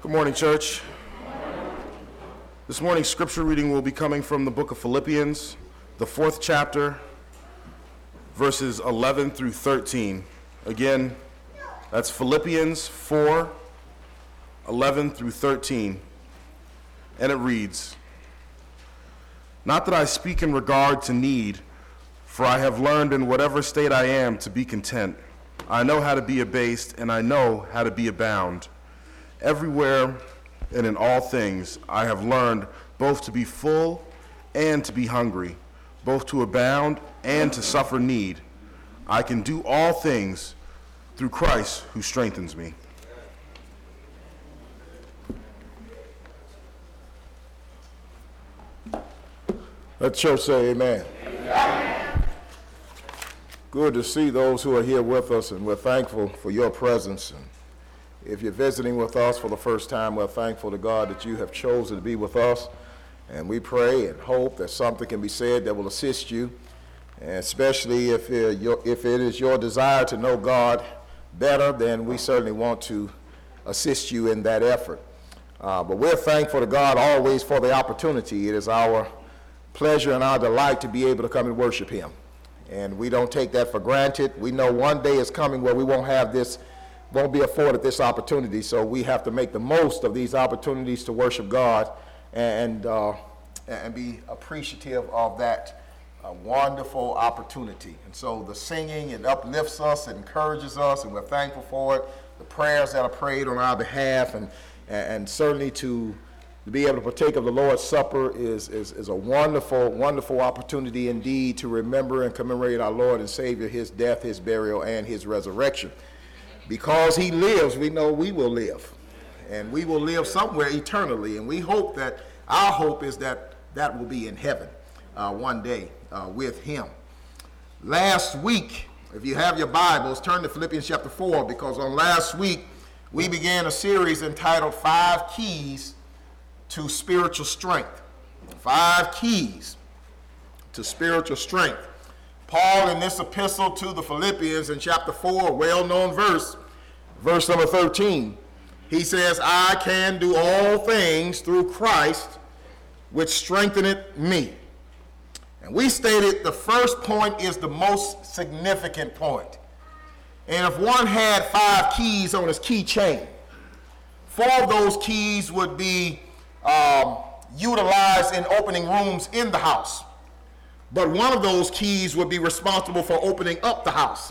Good morning, church. This morning's scripture reading will be coming from the book of Philippians, the 4th chapter, verses 11 through 13. Again, that's Philippians 4, 11 through 13. And it reads, "Not that I speak in regard to need, for I have learned in whatever state I am to be content. I know how to be abased, and I know how to be abound. Everywhere and in all things I have learned both to be full and to be hungry, both to abound and to suffer need. I can do all things through Christ who strengthens me." Let the church say amen. Amen. Good to see those who are here with us, and we're thankful for your presence. And if you're visiting with us for the first time, we're thankful to God that you have chosen to be with us. And we pray and hope that something can be said that will assist you, and especially if it is your desire to know God better, then we certainly want to assist you in that effort. But we're thankful to God always for the opportunity. It is our pleasure and our delight to be able to come and worship him. And we don't take that for granted. We know one day is coming where we won't be afforded this opportunity, so we have to make the most of these opportunities to worship God and be appreciative of that wonderful opportunity. And so the singing, it uplifts us, it encourages us, and we're thankful for it. The prayers that are prayed on our behalf, and certainly to be able to partake of the Lord's Supper is a wonderful, wonderful opportunity indeed to remember and commemorate our Lord and Savior, his death, his burial, and his resurrection. Because he lives, we know we will live. And we will live somewhere eternally. And we hope that, our hope is that will be in heaven one day with him. Last week, if you have your Bibles, turn to Philippians chapter 4, because on last week, we began a series entitled 5 Keys to Spiritual Strength. 5 keys to spiritual strength. Paul, in this epistle to the Philippians in chapter 4, a well-known verse number 13, he says, "I can do all things through Christ, which strengtheneth me." And we stated the first point is the most significant point. And if one had 5 keys on his keychain, 4 of those keys would be utilized in opening rooms in the house. But one of those keys would be responsible for opening up the house.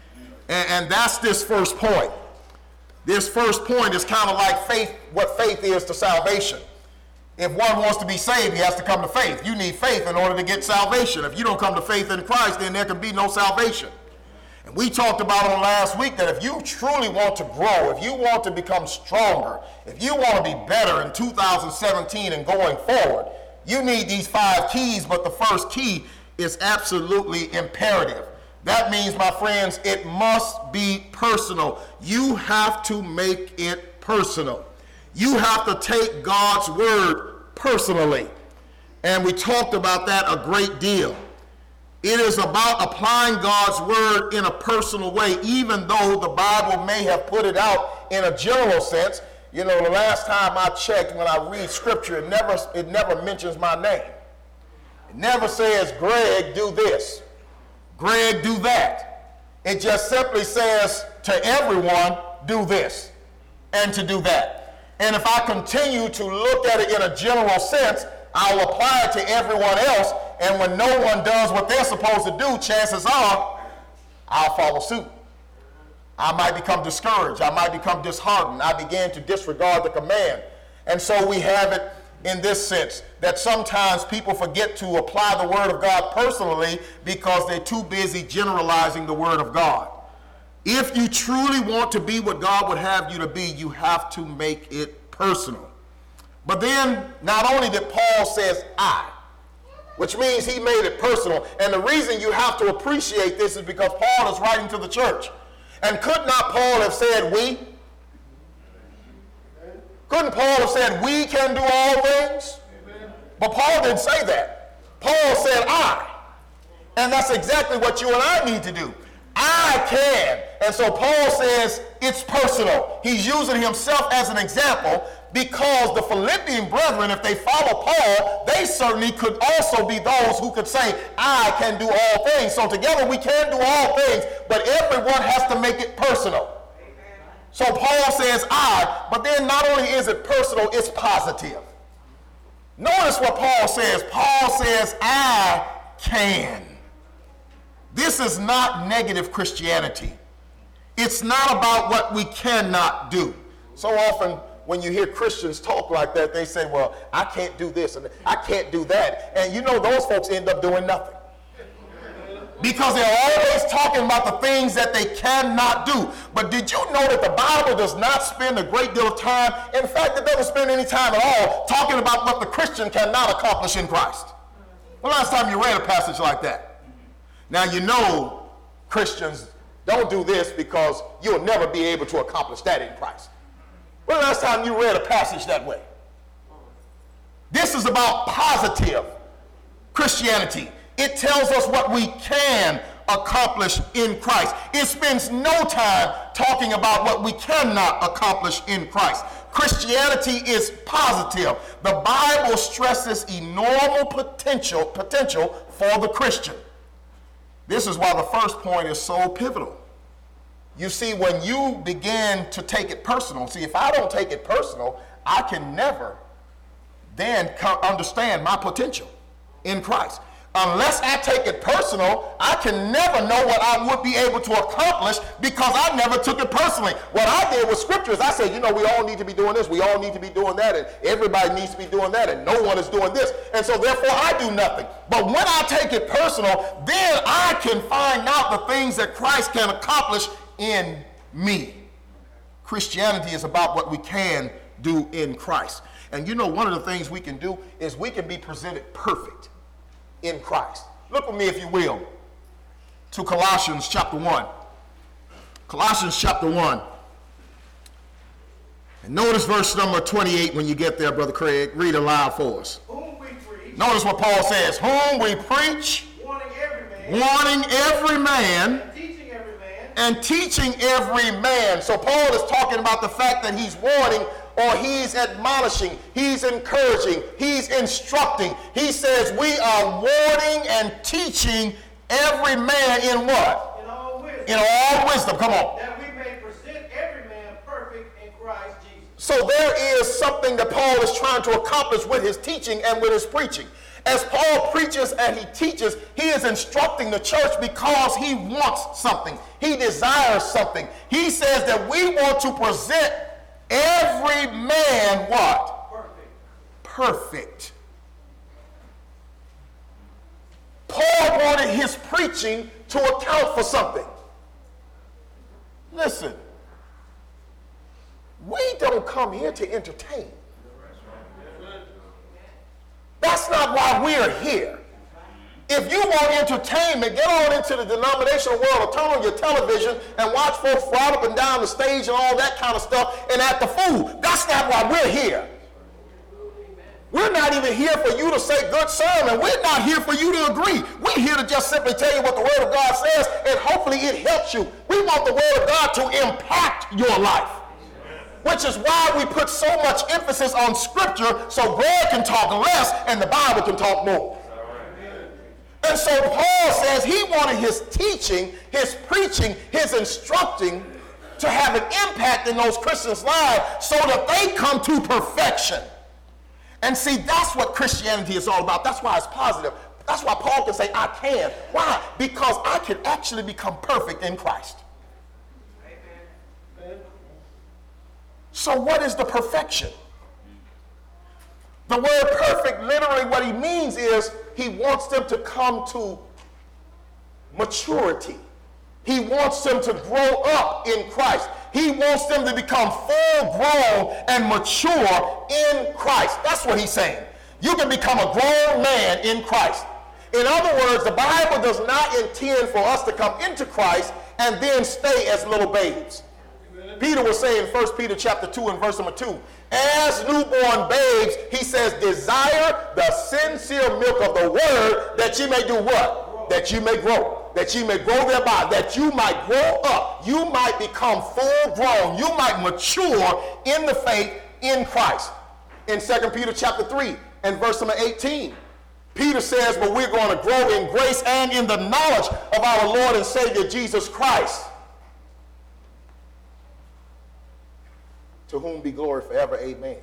And that's this first point. This first point is kind of like faith, what faith is to salvation. If one wants to be saved, he has to come to faith. You need faith in order to get salvation. If you don't come to faith in Christ, then there can be no salvation. And we talked about on last week that if you truly want to grow, if you want to become stronger, if you want to be better in 2017 and going forward, you need these 5 keys, but the first key is absolutely imperative. That means, my friends, it must be personal. You have to make it personal. You have to take God's word personally. And we talked about that a great deal. It is about applying God's word in a personal way, even though the Bible may have put it out in a general sense. You know, the last time I checked, when I read scripture, it never mentions my name. It never says, "Greg, do this. Greg, do that." It just simply says to everyone, do this and to do that. And if I continue to look at it in a general sense, I'll apply it to everyone else. And when no one does what they're supposed to do, chances are I'll follow suit. I might become discouraged. I might become disheartened. I began to disregard the command. And so we have it in this sense, that sometimes people forget to apply the word of God personally because they're too busy generalizing the word of God. If you truly want to be what God would have you to be, you have to make it personal. But then, not only did Paul says "I," which means he made it personal. And the reason you have to appreciate this is because Paul is writing to the church. And could not Paul have said "we"? Couldn't Paul have said "we can do all things"? Amen. But Paul didn't say that. Paul said "I." And that's exactly what you and I need to do. I can. And so Paul says it's personal. He's using himself as an example Because the Philippian brethren, if they follow Paul, they certainly could also be those who could say, I can do all things. So together we can do all things, but everyone has to make it personal. So Paul says I, but then not only is it personal, it's positive. Notice what Paul says. Paul says, I can. This is not negative Christianity. It's not about what we cannot do. So often when you hear Christians talk like that, they say, well, I can't do this and I can't do that. And you know those folks end up doing nothing. Because they're always talking about the things that they cannot do. But did you know that the Bible does not spend a great deal of time, in fact, it doesn't spend any time at all, talking about what the Christian cannot accomplish in Christ? The last time you read a passage like that? Now you know Christians don't do this because you'll never be able to accomplish that in Christ. When the last time you read a passage that way? This is about positive Christianity. It tells us what we can accomplish in Christ. It spends no time talking about what we cannot accomplish in Christ. Christianity is positive. The Bible stresses enormous potential for the Christian. This is why the first point is so pivotal. You see, when you begin to take it personal, see, if I don't take it personal, I can never then understand my potential in Christ. Unless I take it personal, I can never know what I would be able to accomplish because I never took it personally. What I did with Scripture is I said, you know, we all need to be doing this, we all need to be doing that, and everybody needs to be doing that, and no one is doing this. And so therefore I do nothing. But when I take it personal, then I can find out the things that Christ can accomplish in me. Christianity is about what we can do in Christ. And you know, one of the things we can do is we can be presented perfect in Christ. Look with me, if you will, to Colossians chapter 1. Colossians chapter 1. And notice verse number 28 when you get there, Brother Craig. Read aloud for us. Whom we preach. Notice what Paul says. Whom we preach. Warning every man. Warning every man. And teaching every man. And teaching every man. So Paul is talking about the fact that he's warning, or he's admonishing, he's encouraging, he's instructing. He says we are warning and teaching every man in what? In all wisdom. In all wisdom. Come on. That we may present every man perfect in Christ Jesus. So there is something that Paul is trying to accomplish with his teaching and with his preaching. As Paul preaches and he teaches, he is instructing the church because he wants something. He desires something. He says that we want to present every man what? Perfect. Paul wanted his preaching to account for something. Listen, we don't come here to entertain. That's not why we're here. If you want entertainment, get on into the denominational world or turn on your television and watch folks ride up and down the stage and all that kind of stuff and act the fool. That's not why we're here. We're not even here for you to say good sermon. We're not here for you to agree. We're here to just simply tell you what the Word of God says, and hopefully it helps you. We want the Word of God to impact your life, which is why we put so much emphasis on Scripture so Brad can talk less and the Bible can talk more. And so Paul says he wanted his teaching, his preaching, his instructing to have an impact in those Christians' lives so that they come to perfection. And see, that's what Christianity is all about. That's why it's positive. That's why Paul can say, I can. Why? Because I can actually become perfect in Christ. Amen. So what is the perfection? The word perfect, literally what he means is he wants them to come to maturity. He wants them to grow up in Christ. He wants them to become full grown and mature in Christ. That's what he's saying. You can become a grown man in Christ. In other words, the Bible does not intend for us to come into Christ and then stay as little babes. Peter was saying in 1 Peter chapter 2 and verse number 2, as newborn babes, he says, desire the sincere milk of the word that you may do what? That you may grow. That you may grow thereby. That you might grow up. You might become full grown. You might mature in the faith in Christ. In 2 Peter chapter 3 and verse number 18, Peter says, but we're going to grow in grace and in the knowledge of our Lord and Savior Jesus Christ, to whom be glory forever, amen.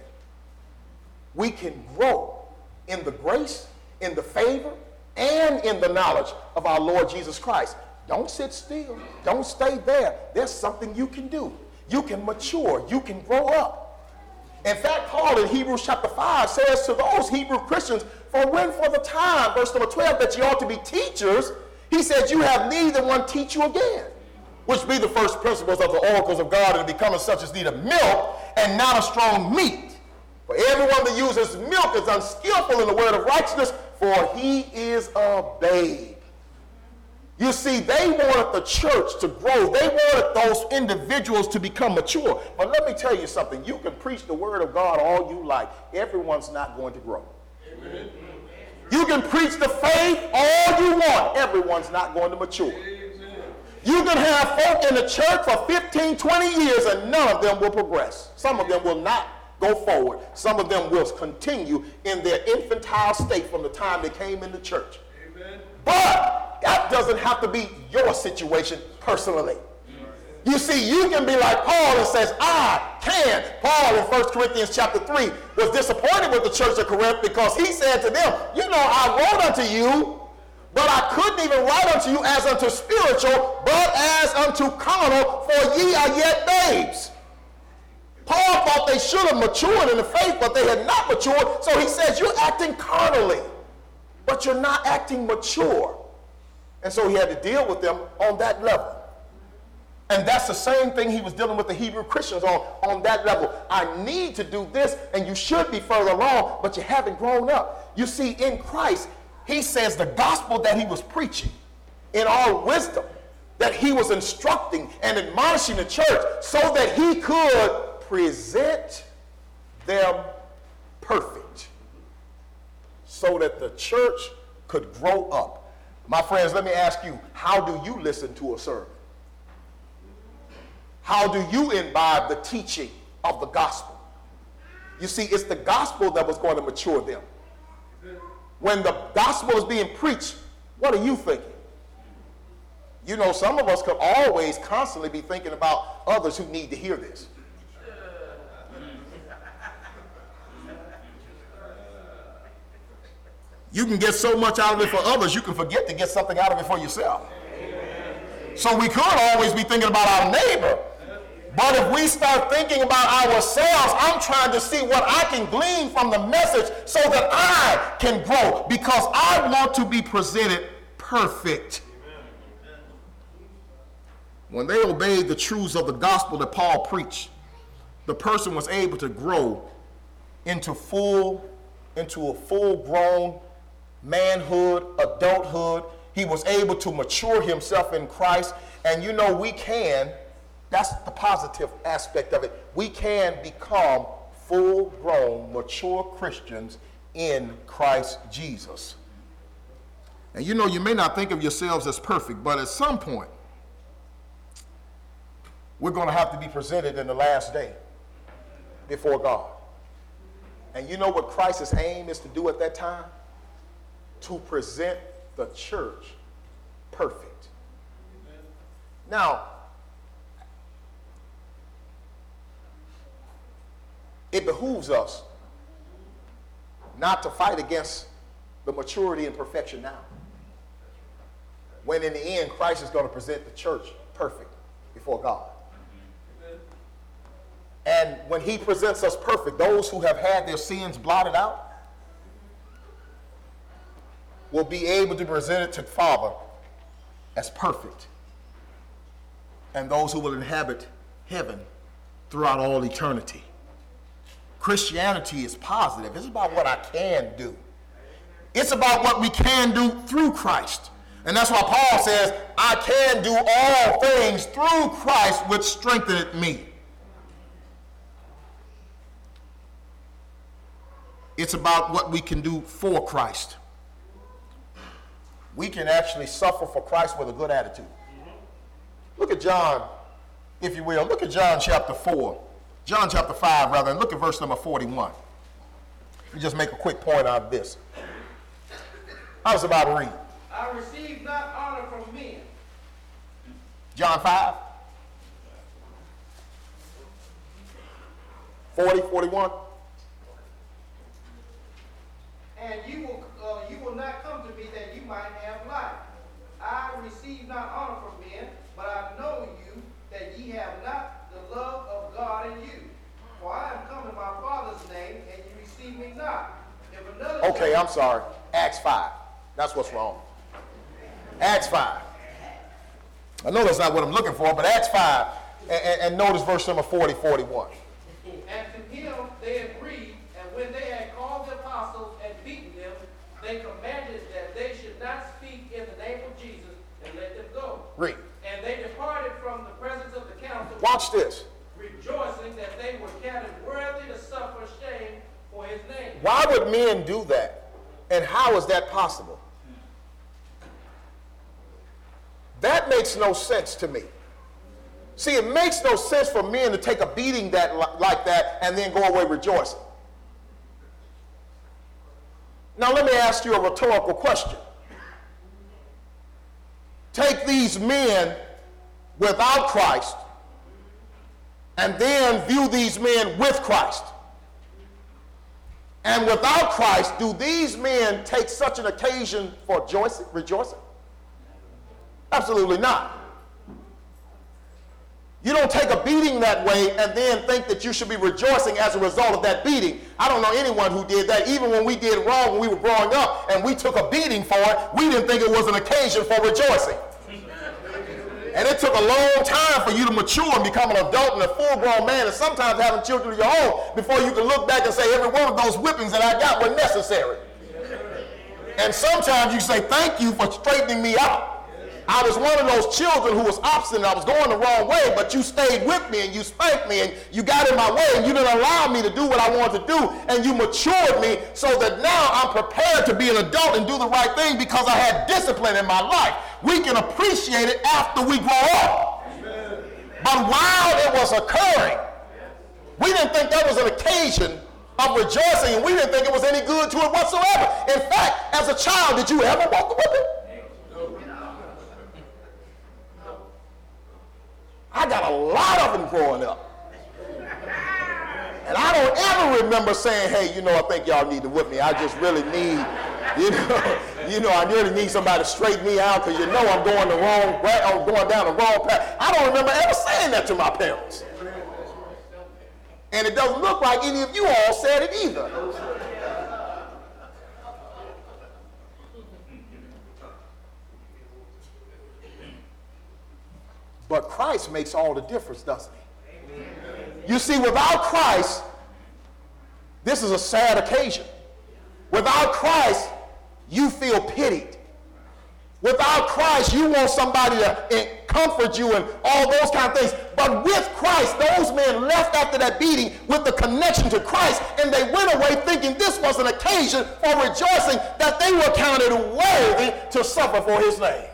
We can grow in the grace, in the favor, and in the knowledge of our Lord Jesus Christ. Don't sit still. Don't stay there. There's something you can do. You can mature. You can grow up. In fact, Paul in Hebrews chapter 5 says to those Hebrew Christians, for when for the time, verse number 12, that you ought to be teachers, he said, you have need that one teach you again, which be the first principles of the oracles of God, and becoming such as need of milk and not of strong meat. For everyone that uses milk is unskillful in the word of righteousness, for he is a babe. You see, they wanted the church to grow. They wanted those individuals to become mature. But let me tell you something. You can preach the word of God all you like. Everyone's not going to grow. Amen. You can preach the faith all you want. Everyone's not going to mature. You can have folk in the church for 15, 20 years and none of them will progress. Some of them will not go forward. Some of them will continue in their infantile state from the time they came into church. Amen. But that doesn't have to be your situation personally. You see, you can be like Paul and says, I can. Paul in 1 Corinthians chapter 3 was disappointed with the church of Corinth because he said to them, you know, I wrote unto you, but I couldn't even write unto you as unto spiritual, but as unto carnal, for ye are yet babes. Paul thought they should have matured in the faith, but they had not matured. So he says, you're acting carnally, but you're not acting mature. And so he had to deal with them on that level. And that's the same thing he was dealing with the Hebrew Christians on that level. I need to do this, and you should be further along, but you haven't grown up. You see, in Christ, he says the gospel that he was preaching in all wisdom, that he was instructing and admonishing the church so that he could present them perfect, so that the church could grow up. My friends, let me ask you, how do you listen to a sermon? How do you imbibe the teaching of the gospel? You see, it's the gospel that was going to mature them. When the gospel is being preached, what are you thinking? You know, some of us could always constantly be thinking about others who need to hear this. You can get so much out of it for others, you can forget to get something out of it for yourself. So we could always be thinking about our neighbor. But if we start thinking about ourselves, I'm trying to see what I can glean from the message so that I can grow, because I want to be presented perfect. When they obeyed the truths of the gospel that Paul preached, the person was able to grow into a full-grown manhood, adulthood. He was able to mature himself in Christ. And you know, we can, that's the positive aspect of it, we can become full-grown, mature Christians in Christ Jesus. And you know, you may not think of yourselves as perfect, but at some point, we're going to have to be presented in the last day before God. And you know what Christ's aim is to do at that time? To present the church perfect. Now, it behooves us not to fight against the maturity and perfection now, when in the end Christ is going to present the church perfect before God. And when he presents us perfect, those who have had their sins blotted out will be able to present it to the Father as perfect. And those who will inhabit heaven throughout all eternity. Christianity is positive. It's about what I can do. It's about what we can do through Christ. And that's why Paul says, I can do all things through Christ which strengtheneth me. It's about what we can do for Christ. We can actually suffer for Christ with a good attitude. Look at John, if you will. Look at John chapter 4 John chapter 5, rather, and look at verse number 41. Let me just make a quick point out of this. I was about to read. I receive not honor from men. John 5, 40, 41. And you will not come to me that you might have life. I receive not honor from men, but I know you, that ye have not the love of God in you. For I am come in my Father's name, and you receive me not. If another Okay, I'm sorry. Acts 5. That's what's wrong. Acts 5. I know that's not what I'm looking for, but Acts 5. And notice verse number 40, 41. And to him they agreed, and when they had called the apostles and beaten them, they commanded that they should not speak in the name of Jesus, and let them go. Read. And they departed from the presence of the council, Watch this. rejoicing that they were counted worthy to suffer shame for his name. Why would men do that? And how is that possible? That makes no sense to me. See, it makes no sense for men to take a beating like that and then go away rejoicing. Now let me ask you a rhetorical question. Take these men without Christ and then view these men with Christ. And without Christ, do these men take such an occasion for rejoicing? Absolutely not. You don't take a beating that way and then think that you should be rejoicing as a result of that beating. I don't know anyone who did that. Even when we did wrong when we were growing up and we took a beating for it, we didn't think it was an occasion for rejoicing. And it took a long time for you to mature and become an adult and a full-grown man, and sometimes having children of your own, before you can look back and say every one of those whippings that I got were necessary. And sometimes you say, thank you for straightening me out. I was one of those children who was obstinate. I was going the wrong way, but you stayed with me and you spanked me and you got in my way and you didn't allow me to do what I wanted to do, and you matured me so that now I'm prepared to be an adult and do the right thing because I had discipline in my life. We can appreciate it after we grow up. But while it was occurring, we didn't think that was an occasion of rejoicing, and we didn't think it was any good to it whatsoever. In fact, as a child, did you ever walk the whipping? I got a lot of them growing up. And I don't ever remember saying, hey, I think y'all need to whip me. I just really need, I really need somebody to straighten me out because I'm going the wrong way, I'm going down the wrong path. I don't remember ever saying that to my parents. And it doesn't look like any of you all said it either. But Christ makes all the difference, doesn't he? You see, without Christ, this is a sad occasion. Without Christ, you feel pitied. Without Christ, you want somebody to comfort you and all those kind of things. But with Christ, those men left after that beating with the connection to Christ, and they went away thinking this was an occasion for rejoicing, that they were counted worthy to suffer for his name.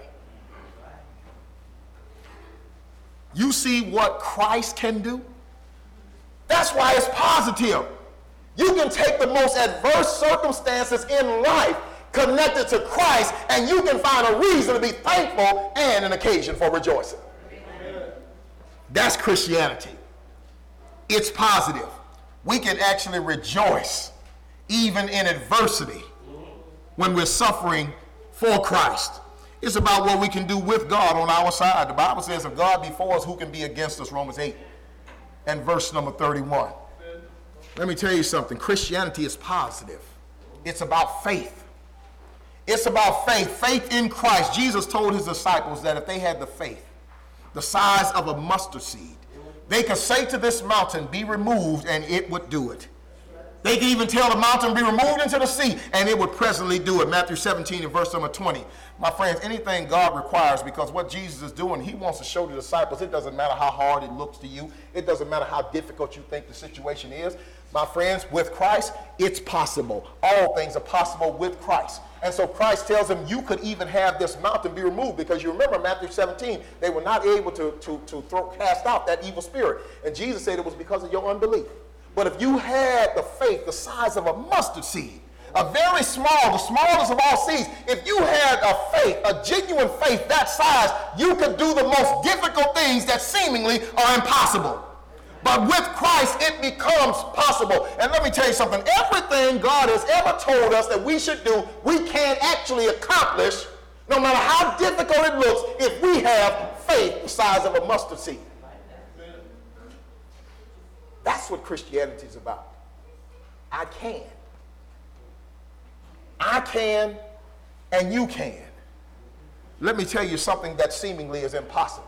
You see what Christ can do? That's why it's positive. You can take the most adverse circumstances in life connected to Christ, and you can find a reason to be thankful and an occasion for rejoicing. That's Christianity. It's positive. We can actually rejoice even in adversity when we're suffering for Christ. It's about what we can do with God on our side. The Bible says, if God be for us, who can be against us? Romans 8 and verse number 31. Let me tell you something. Christianity is positive. It's about faith. It's about faith. Faith in Christ. Jesus told his disciples that if they had the faith, the size of a mustard seed, they could say to this mountain, be removed, and it would do it. They can even tell the mountain be removed into the sea, and it would presently do it. Matthew 17 and verse number 20. My friends, anything God requires, because what Jesus is doing, he wants to show the disciples, it doesn't matter how hard it looks to you. It doesn't matter how difficult you think the situation is. My friends, with Christ, it's possible. All things are possible with Christ. And so Christ tells them you could even have this mountain be removed, because you remember Matthew 17, they were not able to cast out that evil spirit. And Jesus said it was because of your unbelief. But if you had the faith the size of a mustard seed, a very small, the smallest of all seeds, if you had a faith, a genuine faith that size, you could do the most difficult things that seemingly are impossible. But with Christ, it becomes possible. And let me tell you something. Everything God has ever told us that we should do, we can actually accomplish, no matter how difficult it looks, if we have faith the size of a mustard seed. That's what Christianity is about. I can. I can, and you can. Let me tell you something that seemingly is impossible.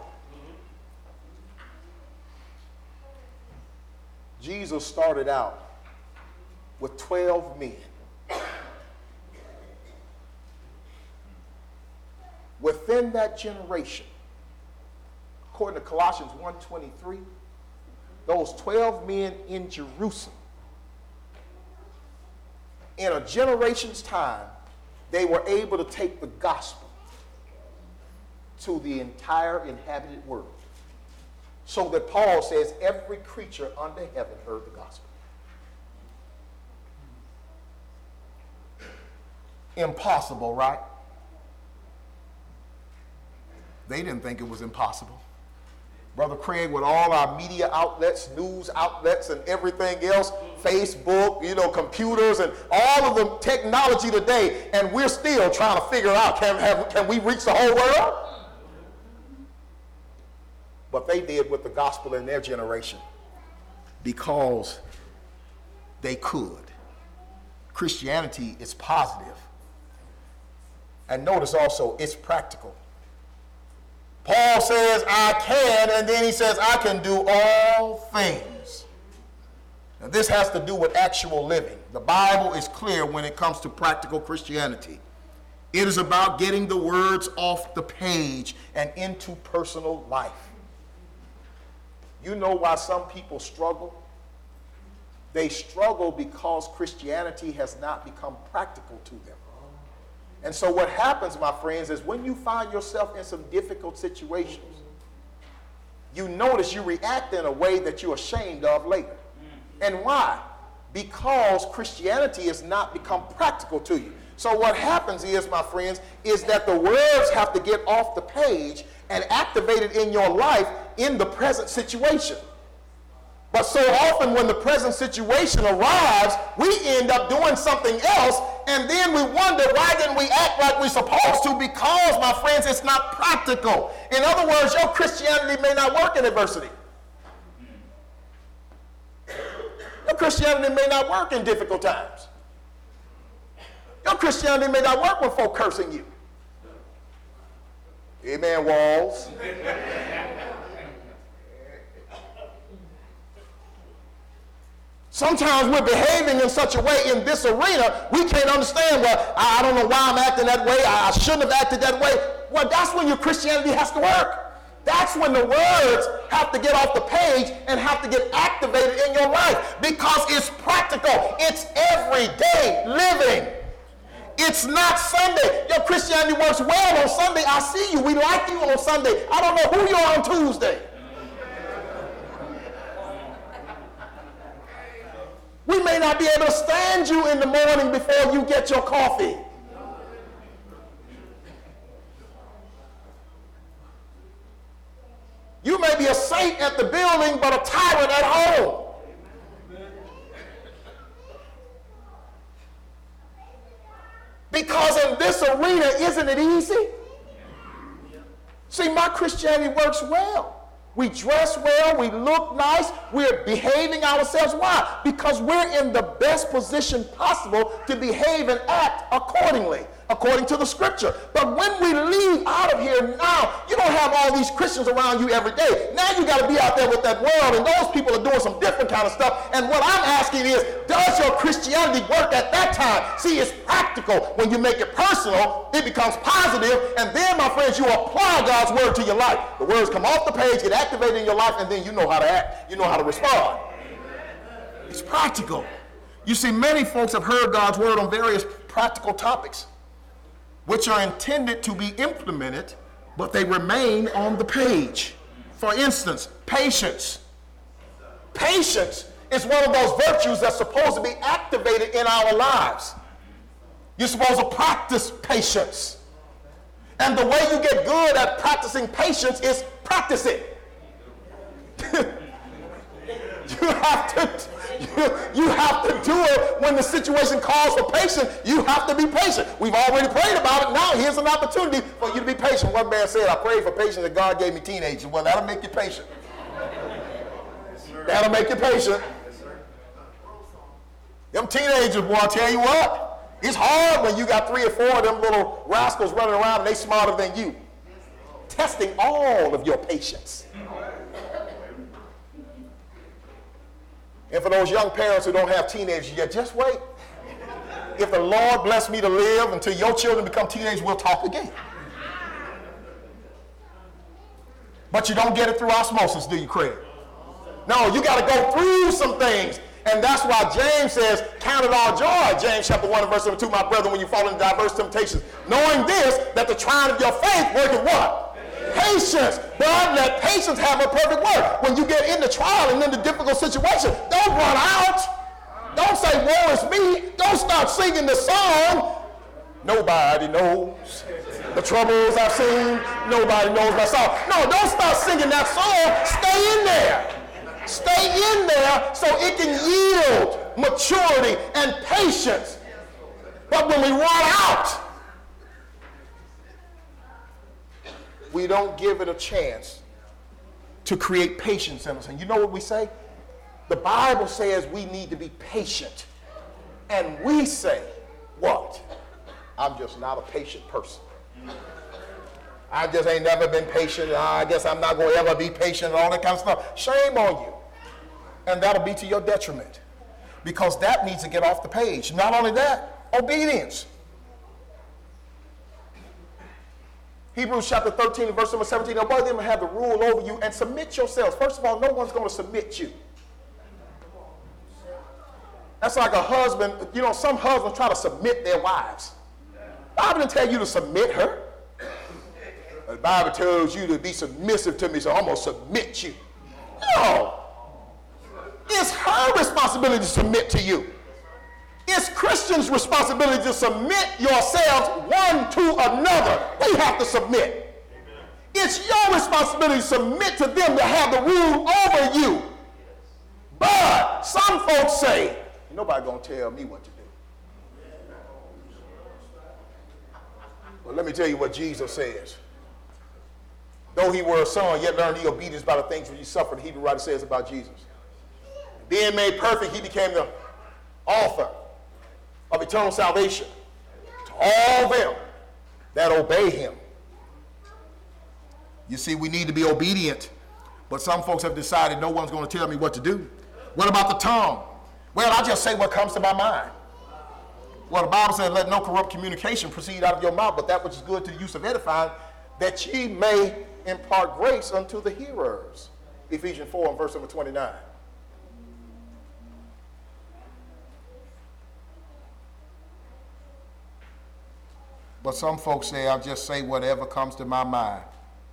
Jesus started out with 12 men. Within that generation, according to Colossians 1:23, those 12 men in Jerusalem, in a generation's time, they were able to take the gospel to the entire inhabited world. So that Paul says every creature under heaven heard the gospel. Impossible, right? They didn't think it was impossible. Brother Craig, with all our media outlets, news outlets, and everything else, Facebook, computers, and all of the technology today, and we're still trying to figure out, can we reach the whole world? But they did with the gospel in their generation because they could. Christianity is positive. And notice also, it's practical. Paul says, I can, and then he says, I can do all things. Now, this has to do with actual living. The Bible is clear when it comes to practical Christianity. It is about getting the words off the page and into personal life. You know why some people struggle? They struggle because Christianity has not become practical to them. And so what happens, my friends, is when you find yourself in some difficult situations, you notice you react in a way that you're ashamed of later. And why? Because Christianity has not become practical to you. So what happens is, my friends, is that the words have to get off the page and activated in your life in the present situation. But so often when the present situation arrives, we end up doing something else, and then we wonder, why didn't we act like we're supposed to? Because, my friends, it's not practical. In other words, your Christianity may not work in adversity. Your Christianity may not work in difficult times. Your Christianity may not work when folk cursing you. Amen, Walls. Sometimes we're behaving in such a way in this arena, we can't understand, well, I don't know why I'm acting that way. I shouldn't have acted that way. Well, that's when your Christianity has to work. That's when the words have to get off the page and have to get activated in your life, because it's practical. It's everyday living. It's not Sunday. Your Christianity works well on Sunday. I see you. We like you on Sunday. I don't know who you are on Tuesday. We may not be able to stand you in the morning before you get your coffee. You may be a saint at the building, but a tyrant at home. Because in this arena, isn't it easy? See, my Christianity works well. We dress well, we look nice, we're behaving ourselves. Why? Because we're in the best position possible to behave and act accordingly. according to the scripture. But when we leave out of here now, you don't have all these Christians around you every day. Now you got to be out there with that world, and those people are doing some different kind of stuff. And what I'm asking is, does your Christianity work at that time? See, it's practical. When you make it personal, it becomes positive, and then, my friends, you apply God's word to your life. The words come off the page, get activated in your life, and then you know how to act. You know how to respond. It's practical. You see, many folks have heard God's word on various practical topics, which are intended to be implemented, but they remain on the page. For instance, patience. Patience is one of those virtues that's supposed to be activated in our lives. You're supposed to practice patience. And the way you get good at practicing patience is practice it. You have to do it when the situation calls for patience. You have to be patient. We've already prayed about it. Now here's an opportunity for you to be patient. One man said, I prayed for patience and God gave me teenagers. Well, that'll make you patient. That'll make you patient. Them teenagers, boy, I tell you what, it's hard when you got 3 or 4 of them little rascals running around and they smarter than you. Testing all of your patience. And for those young parents who don't have teenagers yet, just wait. If the Lord bless me to live until your children become teenagers, we'll talk again. But you don't get it through osmosis, do you, Craig? No, you got to go through some things. And that's why James says, count it all joy. James chapter 1 and verse 2, my brethren, when you fall into diverse temptations, knowing this, that the trying of your faith worketh what? Patience. But let patience have a perfect work. When you get in the trial and in the difficult situation, don't run out. Don't say, woe is me. Don't start singing the song. Nobody knows the troubles I've seen. Nobody knows my song. No, don't start singing that song. Stay in there. Stay in there so it can yield maturity and patience. But when we run out, we don't give it a chance to create patience in us. And you know what we say? The Bible says we need to be patient. And we say, what? I'm just not a patient person. I just ain't never been patient. I guess I'm not going to ever be patient and all that kind of stuff. Shame on you. And that'll be to your detriment. Because that needs to get off the page. Not only that, obedience. Hebrews chapter 13 and verse number 17, obey them and have the rule over you and submit yourselves. First of all, no one's going to submit you. That's like a husband. You know, some husbands try to submit their wives. The Bible didn't tell you to submit her. The Bible tells you to be submissive to me, so I'm going to submit you. No. It's her responsibility to submit to you. It's Christians' responsibility to submit yourselves one to another. We have to submit. It's your responsibility to submit to them to have the rule over you. But some folks say, nobody gonna tell me what to do. Well, let me tell you what Jesus says. Though he were a son, yet learned he obedience by the things which he suffered. The Hebrew writer says about Jesus. Being made perfect, he became the author of eternal salvation to all them that obey him. You see, we need to be obedient, but some folks have decided no one's going to tell me what to do. What about the tongue? Well, I just say what comes to my mind. Well, the Bible says, let no corrupt communication proceed out of your mouth, but that which is good to the use of edifying, that ye may impart grace unto the hearers. Ephesians 4 and verse number 29. But some folks say, I'll just say whatever comes to my mind.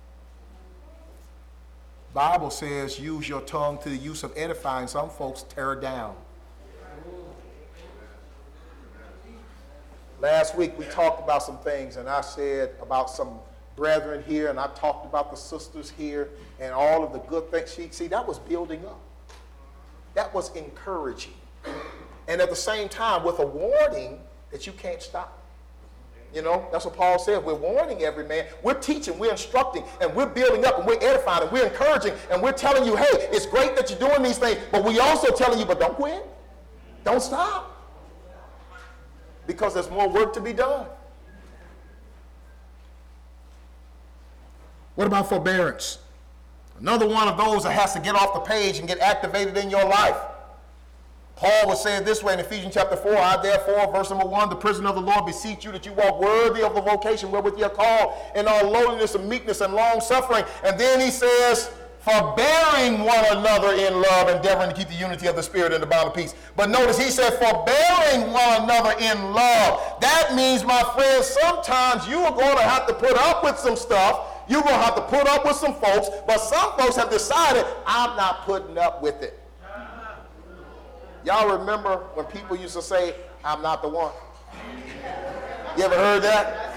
Bible says, use your tongue to the use of edifying. Some folks tear down. Last week we talked about some things, and I said about some brethren here, and I talked about the sisters here, and all of the good things. See, that was building up. That was encouraging. And at the same time, with a warning that you can't stop. You know, that's what Paul said. We're warning every man. We're teaching, we're instructing, and we're building up, and we're edifying, and we're encouraging, and we're telling you, hey, it's great that you're doing these things, but we also telling you, but don't quit. Don't stop. Because there's more work to be done. What about forbearance? Another one of those that has to get off the page and get activated in your life. Paul would say it this way in Ephesians chapter 4, I therefore, verse number 1, the prisoner of the Lord, beseech you that you walk worthy of the vocation wherewith you are called, in all lowliness and meekness and long suffering. And then he says, forbearing one another in love, endeavoring to keep the unity of the Spirit in the bond of peace. But notice he said, forbearing one another in love. That means, my friends, sometimes you are going to have to put up with some stuff. You're going to have to put up with some folks. But some folks have decided, I'm not putting up with it. Y'all remember when people used to say, I'm not the one? You ever heard that?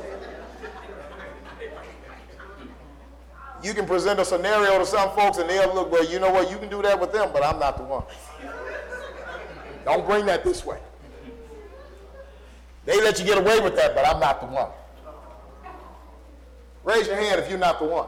You can present a scenario to some folks and they'll look, well, you know what, you can do that with them, but I'm not the one. Don't bring that this way. They let you get away with that, but I'm not the one. Raise your hand if you're not the one.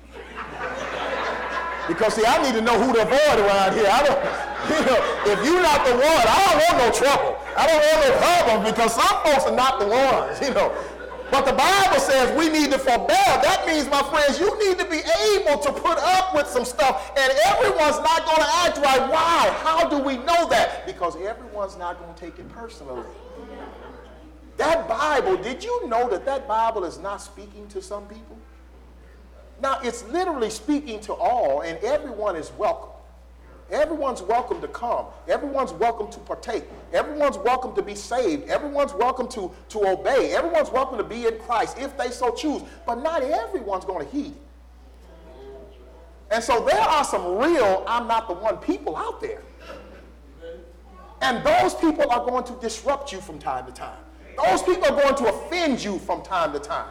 Because, see, I need to know who to avoid around here. If you're not the one, I don't want no trouble. I don't want no problem because some folks are not the ones, But the Bible says we need to forbear. That means, my friends, you need to be able to put up with some stuff. And everyone's not going to act right. Why? How do we know that? Because everyone's not going to take it personally. That Bible, did you know that Bible is not speaking to some people? Now, it's literally speaking to all, and everyone is welcome. Everyone's welcome to come. Everyone's welcome to partake. Everyone's welcome to be saved. Everyone's welcome to obey. Everyone's welcome to be in Christ if they so choose. But not everyone's going to heed it. And so there are some real I'm not the one people out there. And those people are going to disrupt you from time to time. Those people are going to offend you from time to time.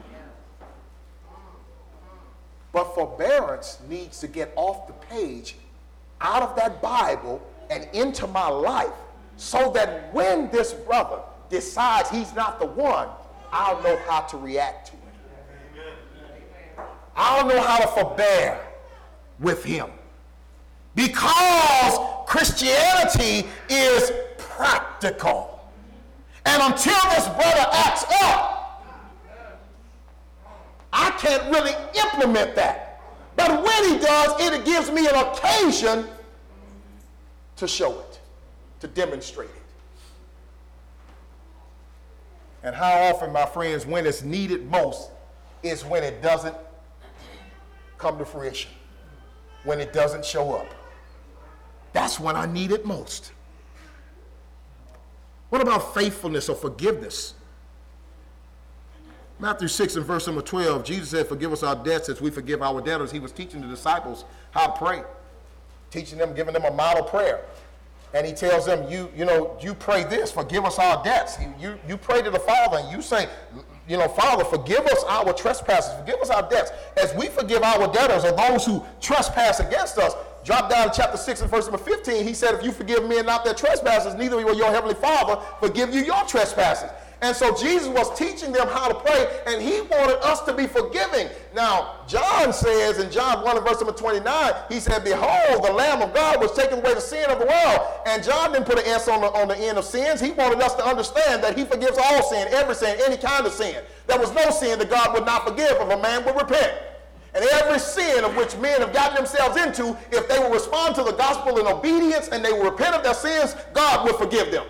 But forbearance needs to get off the page, out of that Bible and into my life, so that when this brother decides he's not the one, I'll know how to react to it. I'll know how to forbear with him. Because Christianity is practical. And until this brother acts up, I can't really implement that. But when he does, it gives me an occasion to show it, to demonstrate it. And how often, my friends, when it's needed most is when it doesn't come to fruition, when it doesn't show up. That's when I need it most. What about faithfulness or forgiveness? Matthew 6 and verse number 12, Jesus said, forgive us our debts as we forgive our debtors. He was teaching the disciples how to pray, teaching them, giving them a model prayer. And he tells them, you pray this, forgive us our debts. You pray to the Father and you say, Father, forgive us our trespasses, forgive us our debts, as we forgive our debtors or those who trespass against us. Drop down to chapter 6 and verse number 15. He said, if you forgive men not their trespasses, neither will your heavenly Father forgive you your trespasses. And so Jesus was teaching them how to pray, and he wanted us to be forgiving. Now, John says in John 1 and verse number 29, he said, behold, the Lamb of God was taking away the sin of the world. And John didn't put an S on the end of sins. He wanted us to understand that he forgives all sin, every sin, any kind of sin. There was no sin that God would not forgive if a man would repent. And every sin of which men have gotten themselves into, if they will respond to the gospel in obedience and they will repent of their sins, God will forgive them.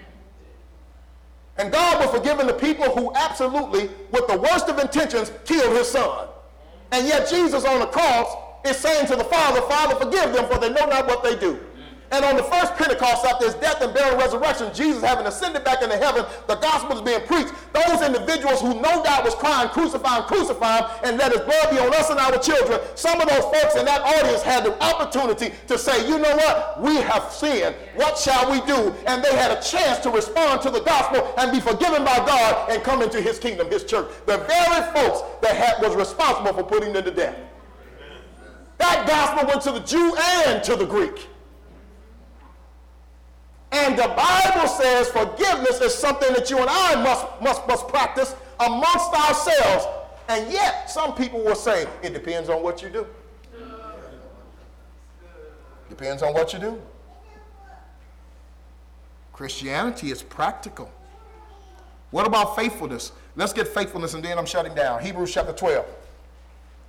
And God was forgiving the people who absolutely, with the worst of intentions, killed his son. And yet Jesus on the cross is saying to the Father, Father, forgive them, for they know not what they do. And on the first Pentecost, after his death and burial and resurrection, Jesus having ascended back into heaven, the gospel is being preached. Those individuals who no doubt was crying, crucify him, and let his blood be on us and our children, some of those folks in that audience had the opportunity to say, you know what? We have sinned. What shall we do? And they had a chance to respond to the gospel and be forgiven by God and come into his kingdom, his church. The very folks that was responsible for putting them to death. That gospel went to the Jew and to the Greek. And the Bible says forgiveness is something that you and I must practice amongst ourselves. And yet, some people will say, it depends on what you do. Depends on what you do. Christianity is practical. What about faithfulness? Let's get faithfulness and then I'm shutting down. Hebrews chapter 12.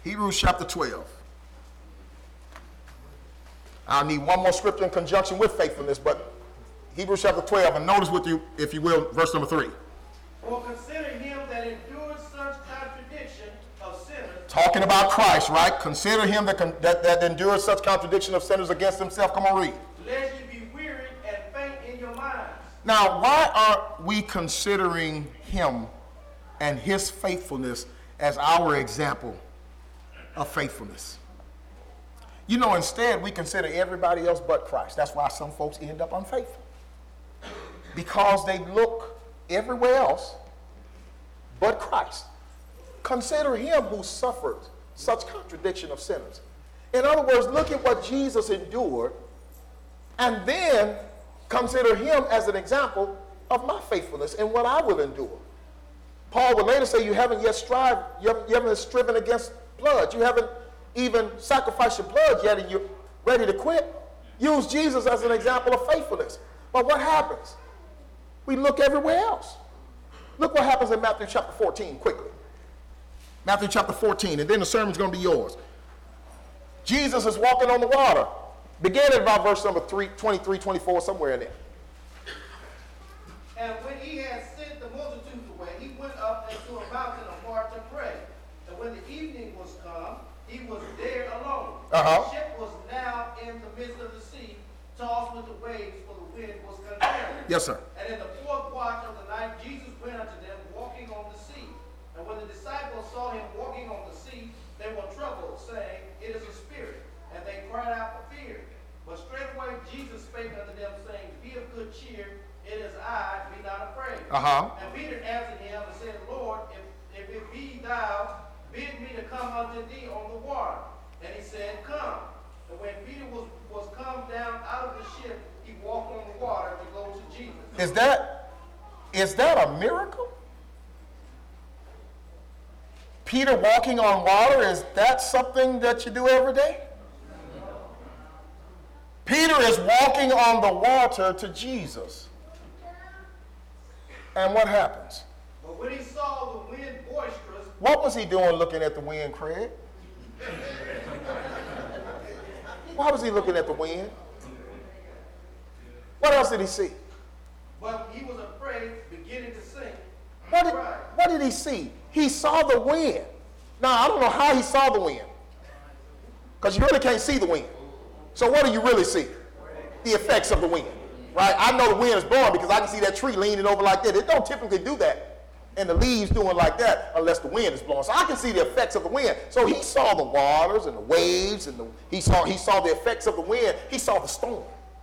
Hebrews chapter 12. I'll need one more scripture in conjunction with faithfulness, but Hebrews chapter 12, and notice with you, if you will, verse number 3. For consider him that endured such contradiction of sinners. Talking about Christ, right? Consider him that endured such contradiction of sinners against himself. Come on, read. Lest you be wearied and faint in your minds. Now, why aren't we considering him and his faithfulness as our example of faithfulness? You know, instead, we consider everybody else but Christ. That's why some folks end up unfaithful. Because they look everywhere else but Christ. Consider him who suffered such contradiction of sinners. In other words, look at what Jesus endured, and then consider him as an example of my faithfulness and what I will endure. Paul would later say, you haven't yet striven against blood. You haven't even sacrificed your blood yet, and you're ready to quit. Use Jesus as an example of faithfulness. But what happens? We look everywhere else. Look what happens in Matthew chapter 14, quickly. Matthew chapter 14, and then the sermon's going to be yours. Jesus is walking on the water. Begin at about verse number 23, 24, somewhere in there. And when he had sent the multitudes away, he went up into a mountain apart to pray. And when the evening was come, he was there alone. The ship was now in the midst of the sea, tossed with the waves, for the wind was contrary. Yes, sir. And in the fourth watch of the night, Jesus went unto them, walking on the sea. And when the disciples saw him walking on the sea, they were troubled, saying, It is a spirit. And they cried out for fear. But straightway Jesus spake unto them, saying, Be of good cheer, it is I, be not afraid. And Peter answered him and said, Lord, if it be thou, bid me to come unto thee on the water. And he said, Come. And when Peter was come down out of the ship, he walked on the water to go to Jesus. Is that a miracle? Peter walking on water, is that something that you do every day? Peter is walking on the water to Jesus. And what happens? But when he saw the wind boisterous, what was he doing looking at the wind, Craig? Why was he looking at the wind? What else did he see? But he was afraid, beginning to sink. What did he see? He saw the wind. Now, I don't know how he saw the wind, because you really can't see the wind. So what do you really see? The effects of the wind, right? I know the wind is blowing because I can see that tree leaning over like that. It don't typically do that, and the leaves doing like that unless the wind is blowing. So I can see the effects of the wind. So he saw the waters and the waves, and he saw the effects of the wind. He saw the storm.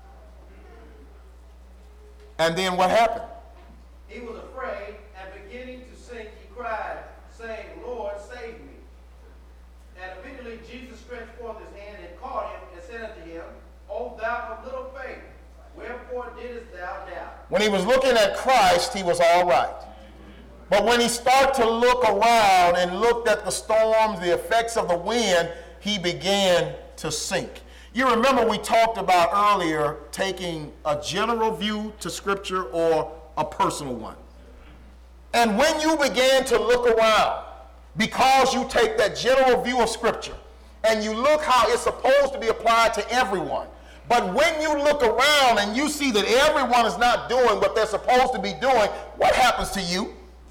And then what happened? He was afraid, and beginning to sink, he cried, saying, Lord, save me. And immediately Jesus stretched forth his hand and caught him and said unto him, O thou of little faith, wherefore didst thou doubt? When he was looking at Christ, he was all right. But when he started to look around and looked at the storms, the effects of the wind, he began to sink. You remember we talked about earlier taking a general view to Scripture or a personal one. And when you began to look around, because you take that general view of Scripture and you look how it's supposed to be applied to everyone, but when you look around and you see that everyone is not doing what they're supposed to be doing, what happens to you?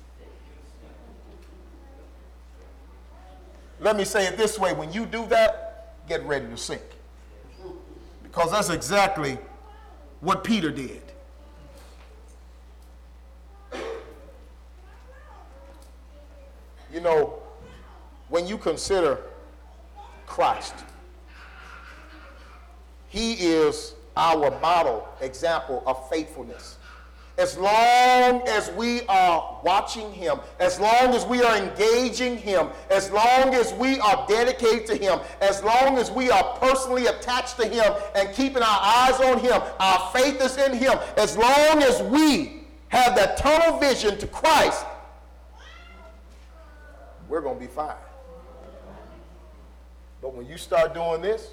Let me say it this way. When you do that, get ready to sink. Because that's exactly what Peter did. You know, when you consider Christ, he is our model example of faithfulness. As long as we are watching him, as long as we are engaging him, as long as we are dedicated to him, as long as we are personally attached to him and keeping our eyes on him, our faith is in him, as long as we have that tunnel vision to Christ, we're going to be fine. But when you start doing this,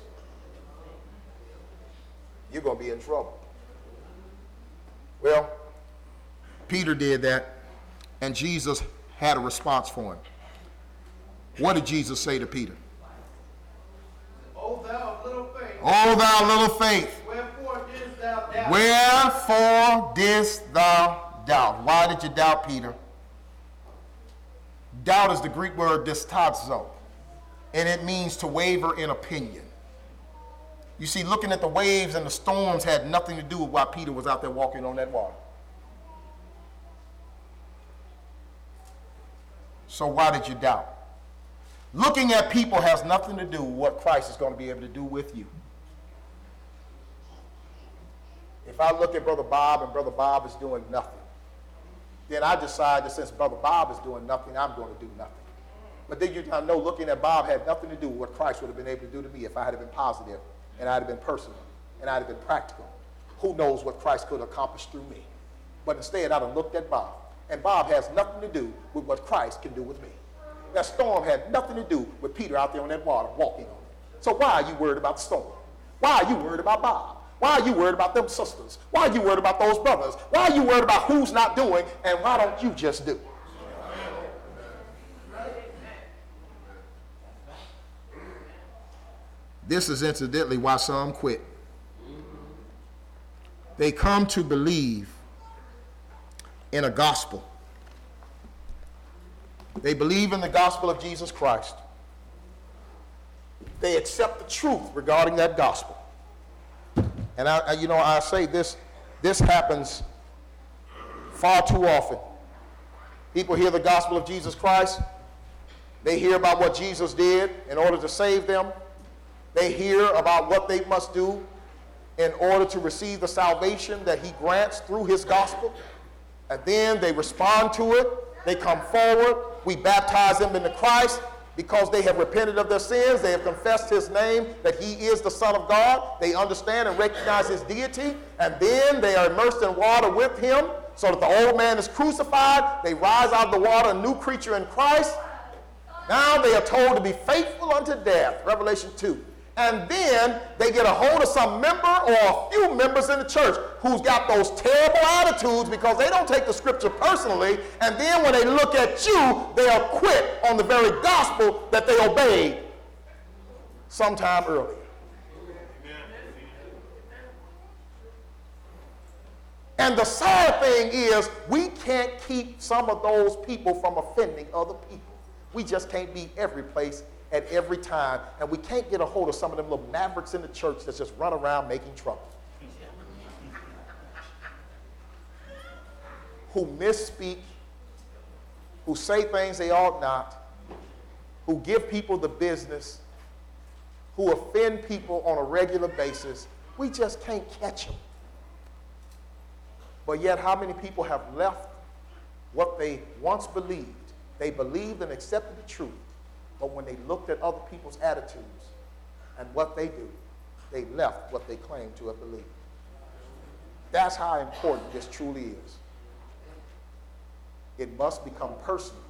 you're going to be in trouble. Well, Peter did that, and Jesus had a response for him. What did Jesus say to Peter? O thou little faith. Wherefore didst thou doubt? Wherefore didst thou doubt? Why did you doubt, Peter? Doubt is the Greek word distazo, and it means to waver in opinion. You see, looking at the waves and the storms had nothing to do with why Peter was out there walking on that water. So why did you doubt? Looking at people has nothing to do with what Christ is going to be able to do with you. If I look at Brother Bob and Brother Bob is doing nothing, then I decide that since Brother Bob is doing nothing, I'm going to do nothing. But then you know, looking at Bob had nothing to do with what Christ would have been able to do to me if I had been positive and I'd have been personal and I'd have been practical. Who knows what Christ could accomplish through me? But instead, I'd have looked at Bob, and Bob has nothing to do with what Christ can do with me. That storm had nothing to do with Peter out there on that water walking on it. So why are you worried about the storm? Why are you worried about Bob? Why are you worried about them sisters? Why are you worried about those brothers? Why are you worried about who's not doing, and why don't you just do? This is incidentally why some quit. They come to believe in a gospel. They believe in the gospel of Jesus Christ. They accept the truth regarding that gospel. And I say this happens far too often. People hear the gospel of Jesus Christ. They hear about what Jesus did in order to save them. They hear about what they must do in order to receive the salvation that he grants through his gospel. And then they respond to it. They come forward. We baptize them into Christ because they have repented of their sins. They have confessed his name, that he is the Son of God. They understand and recognize his deity. And then they are immersed in water with him so that the old man is crucified. They rise out of the water, a new creature in Christ. Now they are told to be faithful unto death, Revelation 2. And then they get a hold of some member or a few members in the church who's got those terrible attitudes because they don't take the scripture personally. And then when they look at you, they'll quit on the very gospel that they obeyed sometime earlier. And the sad thing is we can't keep some of those people from offending other people. We just can't be every place at every time, and we can't get a hold of some of them little mavericks in the church that just run around making trouble, who misspeak, who say things they ought not, who give people the business, who offend people on a regular basis. We just can't catch them. But yet, how many people have left what they once believed? They believed and accepted the truth. But when they looked at other people's attitudes and what they do, they left what they claimed to have believed. That's how important this truly is. It must become personal.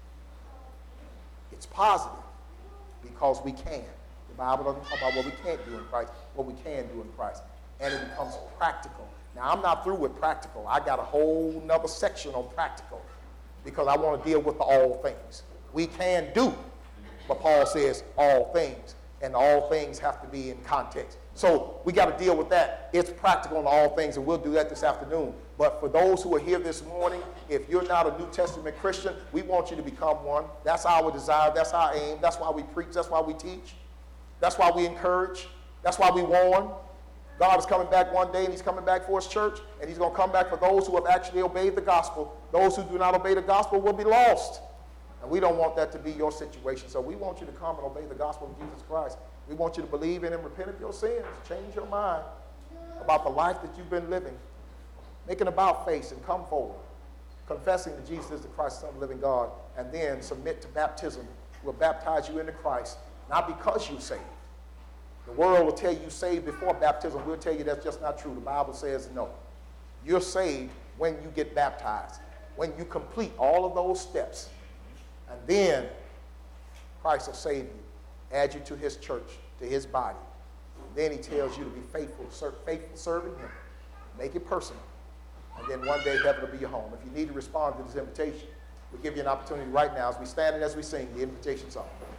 It's positive because we can. The Bible doesn't talk about what we can't do in Christ, what we can do in Christ. And it becomes practical. Now, I'm not through with practical. I got a whole nother section on practical because I want to deal with the all things. We can do. But Paul says all things, and all things have to be in context. So we got to deal with that. It's practical in all things, and we'll do that this afternoon. But for those who are here this morning, if you're not a New Testament Christian, we want you to become one. That's our desire. That's our aim. That's why we preach. That's why we teach. That's why we encourage. That's why we warn. God is coming back one day, and he's coming back for his church, and he's going to come back for those who have actually obeyed the gospel. Those who do not obey the gospel will be lost. And we don't want that to be your situation. So we want you to come and obey the gospel of Jesus Christ. We want you to believe in him, repent of your sins, change your mind about the life that you've been living. Make an about face and come forward, confessing that Jesus is the Christ, Son of the living God, and then submit to baptism. We'll baptize you into Christ, not because you're saved. The world will tell you saved before baptism. We'll tell you that's just not true. The Bible says no. You're saved when you get baptized, when you complete all of those steps. And then Christ will save you, add you to his church, to his body. And then he tells you to be faithful serving him. Make it personal. And then one day heaven will be your home. If you need to respond to this invitation, we'll give you an opportunity right now as we stand and as we sing the invitation song.